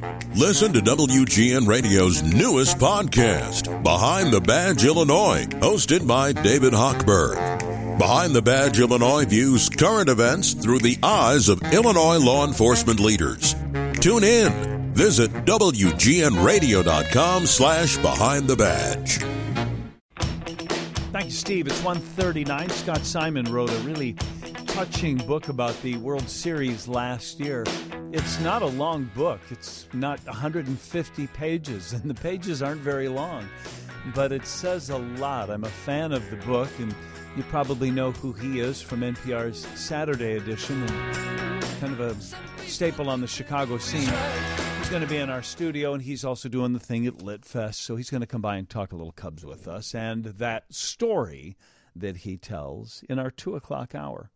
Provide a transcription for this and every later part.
Listen to WGN Radio's newest podcast, Behind the Badge Illinois, hosted by David Hochberg. Behind the Badge Illinois views current events through the eyes of Illinois law enforcement leaders. Tune in. Visit WGNRadio.com/Behind the Badge. Thank you, Steve. It's 1:39. Scott Simon wrote a really touching book about the World Series last year. It's not a long book. It's not 150 pages, and the pages aren't very long, but it says a lot. I'm a fan of the book, and you probably know who he is from NPR's Saturday edition, and kind of a staple on the Chicago scene. He's going to be in our studio, and he's also doing the thing at Lit Fest, so he's going to come by and talk a little Cubs with us, and that story that he tells in our 2 o'clock hour.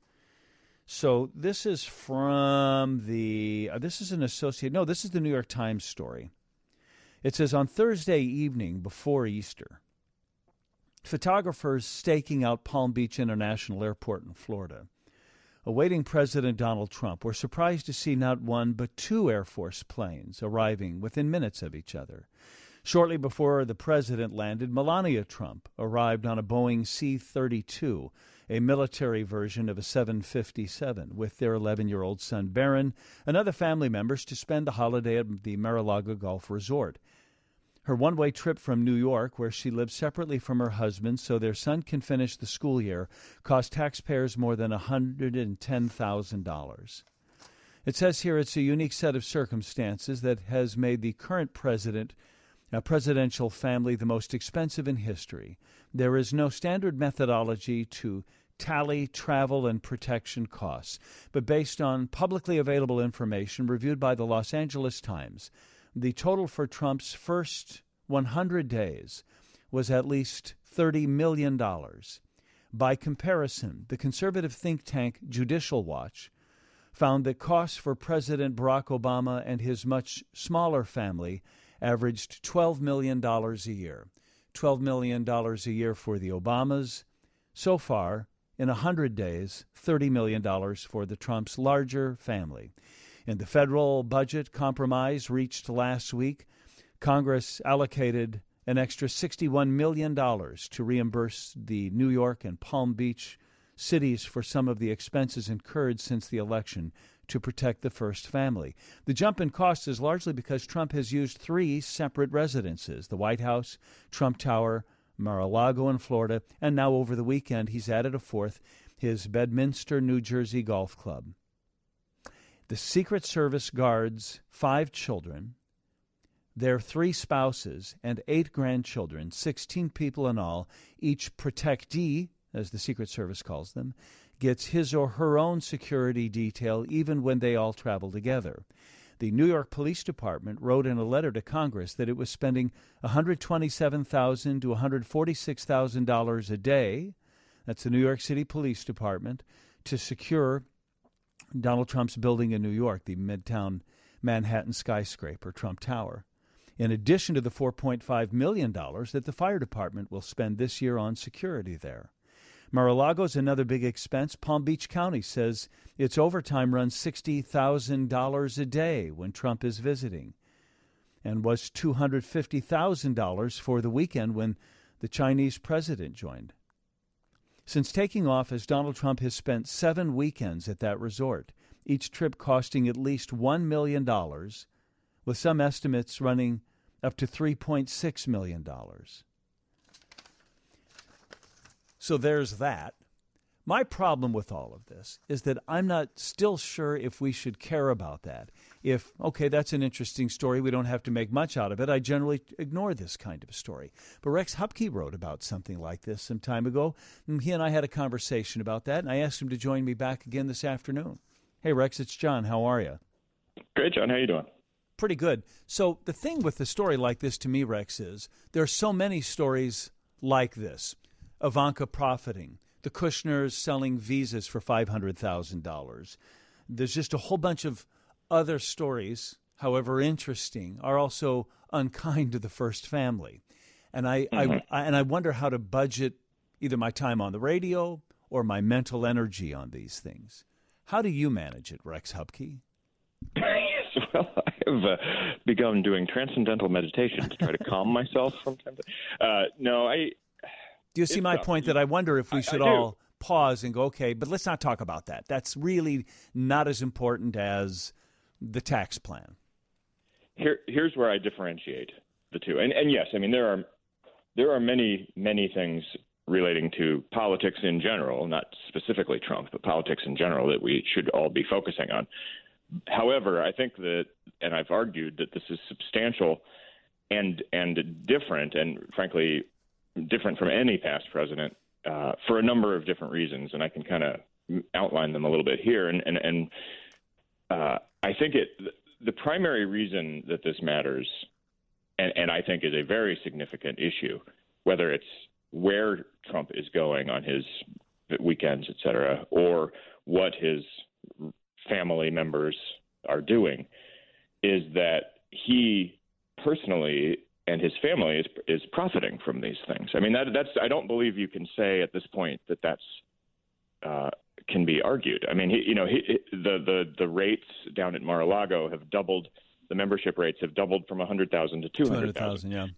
So this is from this is the New York Times story. It says, on Thursday evening before Easter, photographers staking out Palm Beach International Airport in Florida, awaiting President Donald Trump, were surprised to see not one but two Air Force planes arriving within minutes of each other. Shortly before the president landed, Melania Trump arrived on a Boeing C-32, a military version of a 757, with their 11-year-old son Barron and other family members to spend the holiday at the Mar-a-Lago Golf Resort. Her one-way trip from New York, where she lives separately from her husband so their son can finish the school year, cost taxpayers more than $110,000. It says here it's a unique set of circumstances that has made the current presidential family the most expensive in history. There is no standard methodology to tally travel and protection costs, but based on publicly available information reviewed by the Los Angeles Times, the total for Trump's first 100 days was at least $30 million. By comparison, the conservative think tank Judicial Watch found that costs for President Barack Obama and his much smaller family averaged $12 million a year. $12 million a year for the Obamas. So far, in 100 days, $30 million for the Trump's larger family. In the federal budget compromise reached last week, Congress allocated an extra $61 million to reimburse the New York and Palm Beach cities for some of the expenses incurred since the election to protect the first family. The jump in cost is largely because Trump has used three separate residences: the White House, Trump Tower, Mar-a-Lago in Florida, and now over the weekend he's added a fourth, his Bedminster, New Jersey golf club. The Secret Service guards 5 children, their 3 spouses, and 8 grandchildren, 16 people in all. Each protectee, as the Secret Service calls them, gets his or her own security detail even when they all travel together. The New York Police Department wrote in a letter to Congress that it was spending $127,000 to $146,000 a day, that's the New York City Police Department, to secure Donald Trump's building in New York, the Midtown Manhattan skyscraper, Trump Tower, in addition to the $4.5 million that the fire department will spend this year on security there. Mar-a-Lago is another big expense. Palm Beach County says its overtime runs $60,000 a day when Trump is visiting, and was $250,000 for the weekend when the Chinese president joined. Since taking office, Donald Trump has spent 7 weekends at that resort, each trip costing at least $1 million, with some estimates running up to $3.6 million. So there's that. My problem with all of this is that I'm not still sure if we should care about that. If, okay, that's an interesting story, we don't have to make much out of it. I generally ignore this kind of story. But Rex Hupke wrote about something like this some time ago, and he and I had a conversation about that, and I asked him to join me back again this afternoon. Hey, Rex, it's John. How are you? Great, John. How you doing? Pretty good. So the thing with a story like this to me, Rex, is there are so many stories like this. Ivanka profiting, the Kushners selling visas for $500,000. There's just a whole bunch of other stories, however interesting, are also unkind to the first family. And I wonder how to budget either my time on the radio or my mental energy on these things. How do you manage it, Rex Hupke? Well, I have begun doing transcendental meditation to try to calm myself from time to time. Do you see my point that I wonder if we should all pause and go, okay, but let's not talk about that. That's really not as important as the tax plan. Here's where I differentiate the two. And yes, I mean, there are many things relating to politics in general, not specifically Trump, but politics in general that we should all be focusing on. However, I think that, and I've argued that this is substantial and different, and frankly, different from any past president for a number of different reasons, and I can kind of outline them a little bit here. And I think the primary reason that this matters, and I think is a very significant issue, whether it's where Trump is going on his weekends, et cetera, or what his family members are doing, is that he personally and his family is profiting from these things. I mean, that's I don't believe you can say at this point that that's can be argued. I mean, the rates down at Mar-a-Lago have doubled. The membership rates have doubled from 100,000 to 200,000. Yeah.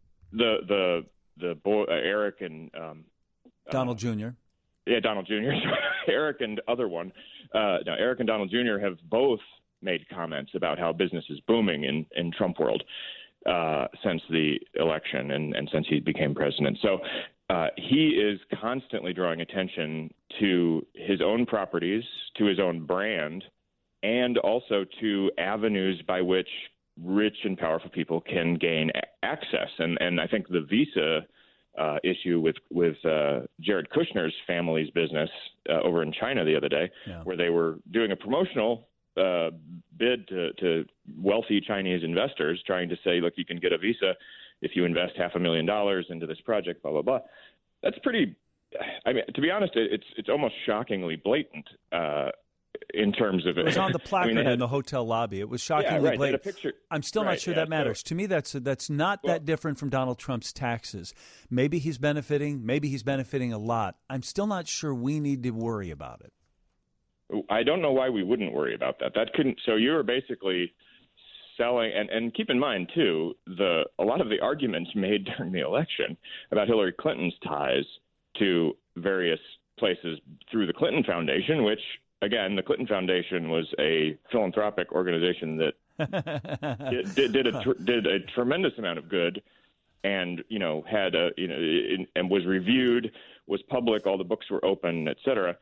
The boy Eric and Donald Jr. Yeah, Donald Jr. Eric and other one. Now, Eric and Donald Jr. have both made comments about how business is booming in Trump world since the election and since he became president. So he is constantly drawing attention to his own properties, to his own brand, and also to avenues by which rich and powerful people can gain access. And I think the visa issue with Jared Kushner's family's business over in China the other day, where they were doing a promotional bid to wealthy Chinese investors, trying to say, look, you can get a visa if you invest $500,000 into this project, blah, blah, blah. That's pretty, I mean, to be honest, it's almost shockingly blatant in terms of it. It was on the placard in the hotel lobby. It was shockingly blatant. I'm still not sure that matters. To me, that's not that different from Donald Trump's taxes. Maybe he's benefiting. Maybe he's benefiting a lot. I'm still not sure we need to worry about it. I don't know why we wouldn't worry about that. So you're basically selling, and keep in mind too, a lot of the arguments made during the election about Hillary Clinton's ties to various places through the Clinton Foundation, which again, the Clinton Foundation was a philanthropic organization that did a tremendous amount of good, and had and was reviewed, was public, all the books were open, et cetera.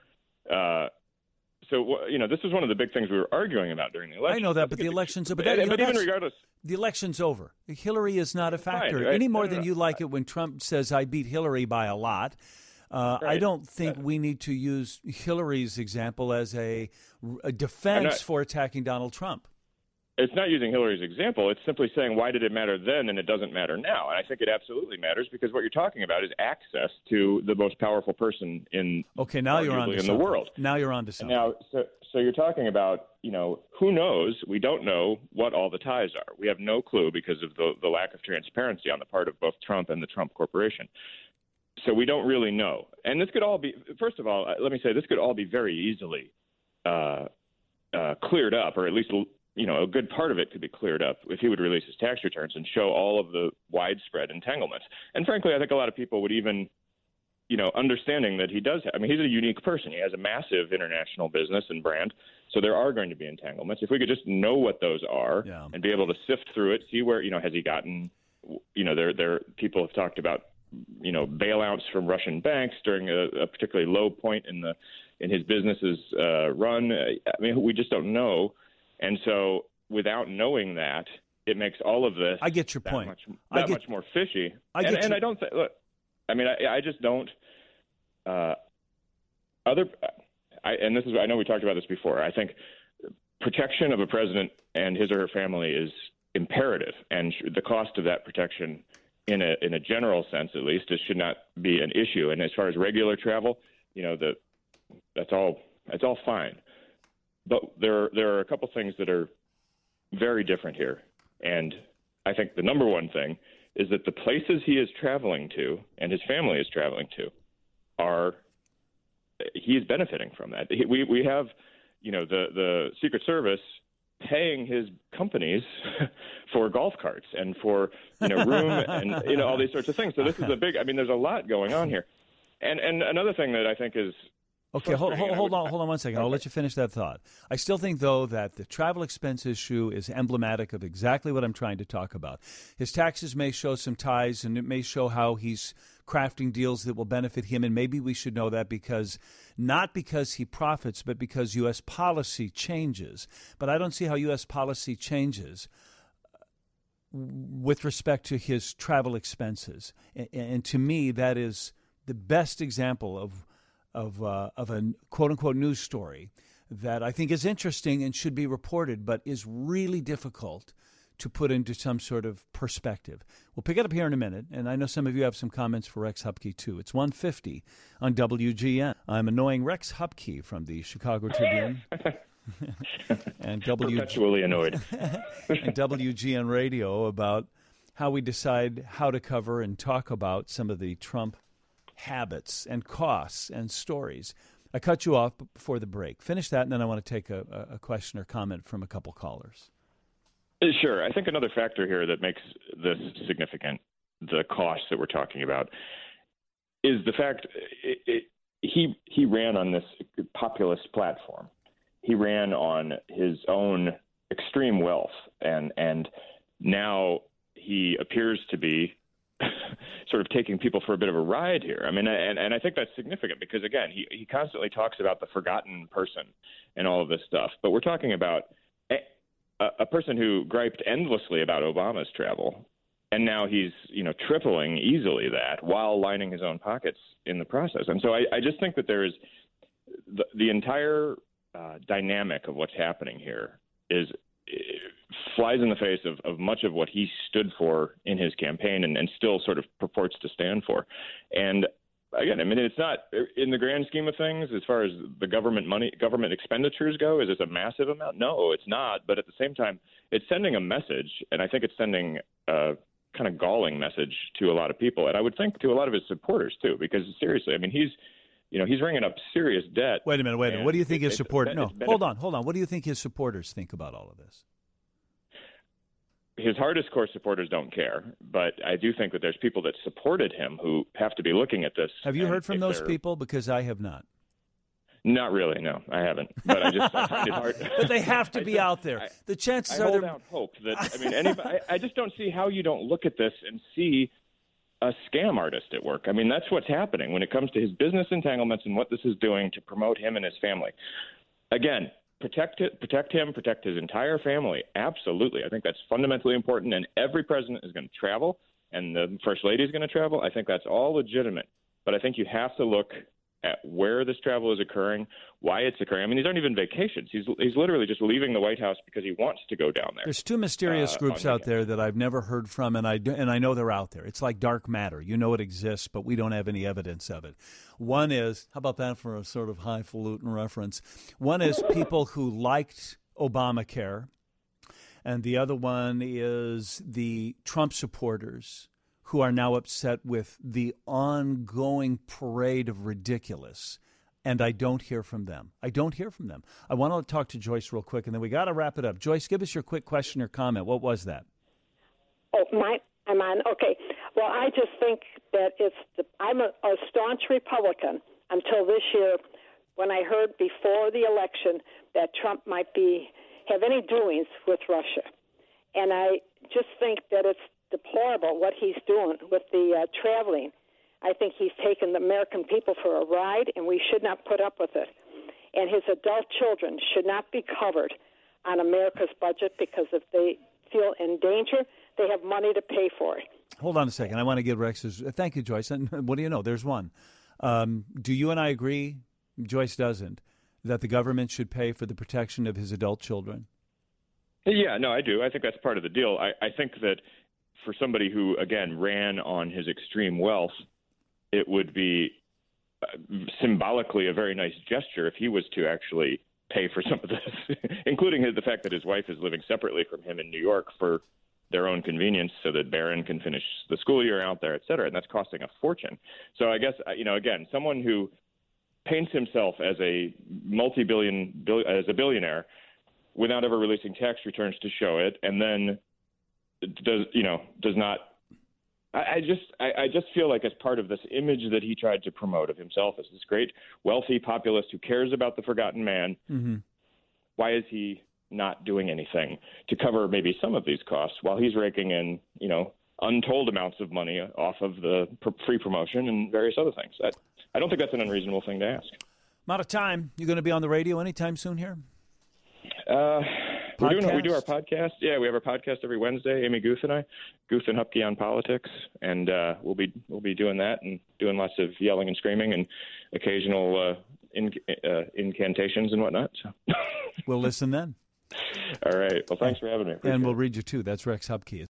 So this is one of the big things we were arguing about during the election. I know that, but the election's over. But even regardless, the election's over. Hillary is not a factor any more than you like it when Trump says, "I beat Hillary by a lot." I don't think we need to use Hillary's example as a defense for attacking Donald Trump. It's not using Hillary's example. It's simply saying, why did it matter then and it doesn't matter now? And I think it absolutely matters, because what you're talking about is access to the most powerful person in the world. Now you're on to something. Now, so you're talking about, who knows? We don't know what all the ties are. We have no clue because of the lack of transparency on the part of both Trump and the Trump Corporation. So we don't really know. And this could all be, first of all, let me say, this could all be very easily cleared up, or at least, a good part of it could be cleared up if he would release his tax returns and show all of the widespread entanglements. And frankly, I think a lot of people would even, understanding that he does have, he's a unique person. He has a massive international business and brand. So there are going to be entanglements. If we could just know what those are and be able to sift through it, see where, has he gotten, there people have talked about, bailouts from Russian banks during a particularly low point in his business's run. We just don't know. And so without knowing that, it makes all of this I get your point. Much more fishy. I don't think, look, I just don't and this is, I know we talked about this before. I think protection of a president and his or her family is imperative, and the cost of that protection in a general sense, at least, it should not be an issue. And as far as regular travel, that's all fine. But there are a couple things that are very different here. And I think the number one thing is that the places he is traveling to and his family is traveling to he is benefiting from that. We have, the Secret Service paying his companies for golf carts and for room and all these sorts of things. So this is a big. I mean, there's a lot going on here. And another thing that I think is okay. Hold on 1 second. Okay. I'll let you finish that thought. I still think, though, that the travel expense issue is emblematic of exactly what I'm trying to talk about. His taxes may show some ties, and it may show how he's crafting deals that will benefit him, and maybe we should know that not because he profits, but because U.S. policy changes. But I don't see how U.S. policy changes with respect to his travel expenses. And to me, that is the best example of a quote-unquote news story that I think is interesting and should be reported, but is really difficult to put into some sort of perspective. We'll pick it up here in a minute, and I know some of you have some comments for Rex Hupke, too. It's 1:50 on WGN. I'm annoying Rex Hupke from the Chicago Tribune. and perpetually annoyed. and WGN Radio about how we decide how to cover and talk about some of the Trump habits and costs and stories. I cut you off before the break. Finish that, and then I want to take a question or comment from a couple callers. Sure. I think another factor here that makes this significant, the costs that we're talking about, is the fact he ran on this populist platform. He ran on his own extreme wealth, and now he appears to be sort of taking people for a bit of a ride here. I mean, and I think that's significant because, again, he constantly talks about the forgotten person and all of this stuff. But we're talking about a person who griped endlessly about Obama's travel, and now he's, tripling easily that while lining his own pockets in the process. And so I just think that there is the entire dynamic of what's happening here flies in the face of much of what he stood for in his campaign and still sort of purports to stand for. And again, I mean, it's not in the grand scheme of things as far as the government expenditures go. Is this a massive amount? No, it's not. But at the same time, it's sending a message, and I think it's sending a kind of galling message to a lot of people, and I would think to a lot of his supporters too. Because seriously, I mean, he's ringing up serious debt. Wait a minute. What do you think his supporters? No, hold on. What do you think his supporters think about all of this? His hardest core supporters don't care, but I do think that there's people that supported him who have to be looking at this. Have you heard from those people? Because I have not. Not really, no, I haven't. But I find it hard. But they have to be out there. The chances are there. I hold out hope that I just don't see how you don't look at this and see a scam artist at work. I mean, that's what's happening when it comes to his business entanglements and what this is doing to promote him and his family. Again, protect him, protect his entire family. Absolutely. I think that's fundamentally important, and every president is going to travel, and the First Lady is going to travel. I think that's all legitimate. But I think you have to look at where this travel is occurring, why it's occurring. I mean, these aren't even vacations. He's literally just leaving the White House because he wants to go down there. There's two mysterious groups out there that I've never heard from, and I know they're out there. It's like dark matter. You know it exists, but we don't have any evidence of it. One is, how about that for a sort of highfalutin reference? One is people who liked Obamacare, and the other one is the Trump supporters who are now upset with the ongoing parade of ridiculous, and I don't hear from them. I want to talk to Joyce real quick, and then we got to wrap it up. Joyce, give us your quick question or comment. What was that? Oh, I'm on. Okay. Well, I just think that I'm a staunch Republican until this year when I heard before the election that Trump might have any doings with Russia. And I just think that it's deplorable what he's doing with the traveling. I think he's taken the American people for a ride, and we should not put up with it. And his adult children should not be covered on America's budget because if they feel in danger, they have money to pay for it. Hold on a second. I want to give Rex's. Thank you, Joyce. And what do you know? There's one. Do you and I agree, Joyce doesn't, that the government should pay for the protection of his adult children? Yeah, no, I do. I think that's part of the deal. I think that for somebody who, again, ran on his extreme wealth, it would be symbolically a very nice gesture if he was to actually pay for some of this, including the fact that his wife is living separately from him in New York for their own convenience so that Barron can finish the school year out there, et cetera, and that's costing a fortune. So I guess, again, someone who paints himself as a billionaire without ever releasing tax returns to show it, and then does not. I just feel like as part of this image that he tried to promote of himself as this great wealthy populist who cares about the forgotten man, why is he not doing anything to cover maybe some of these costs while he's raking in, untold amounts of money off of the free promotion and various other things? I don't think that's an unreasonable thing to ask. I'm out of time. You going to be on the radio anytime soon here? We do our podcast. Yeah, we have our podcast every Wednesday. Amy Guth and I, Guth and Hupke on Politics, and we'll be doing that and doing lots of yelling and screaming and occasional incantations and whatnot. So. We'll listen then. All right. Well, thanks for having me. And we'll read you too. That's Rex Hupke.